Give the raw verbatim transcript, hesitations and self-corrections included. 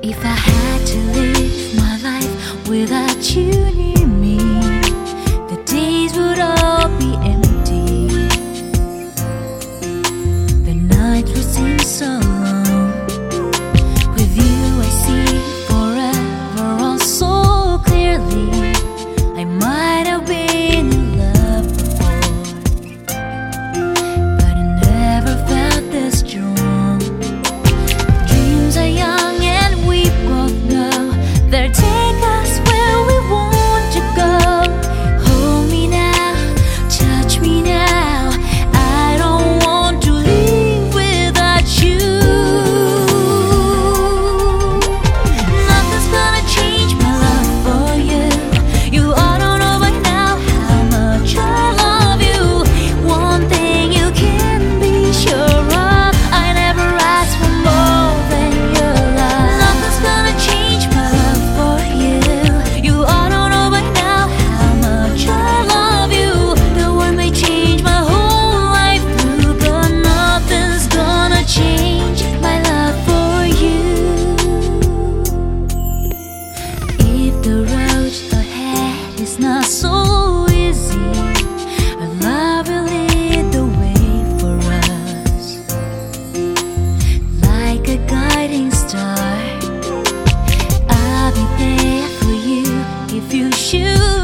If I had to live my life without you near me, the days would all be empty. The nights would seem so long. With you I see forever all so clearly. I might have been in love before, but I never felt this strong. Dreams are young and we both know they'll take us where we want to go. Hold me now, touch me now. I don't want to leave without you. Nothing's gonna change my love for you. You all don't know by now how much I love you. One thing you can be sure of, I never ask for more than your love. Nothing's gonna change my love for you. You all don't know by now how much I love you. The one may change my whole life through, but nothing's gonna change my love for you. If the road ahead is not so easy, our love will lead the way for us. Like a guiding star, I'll be there for you if you should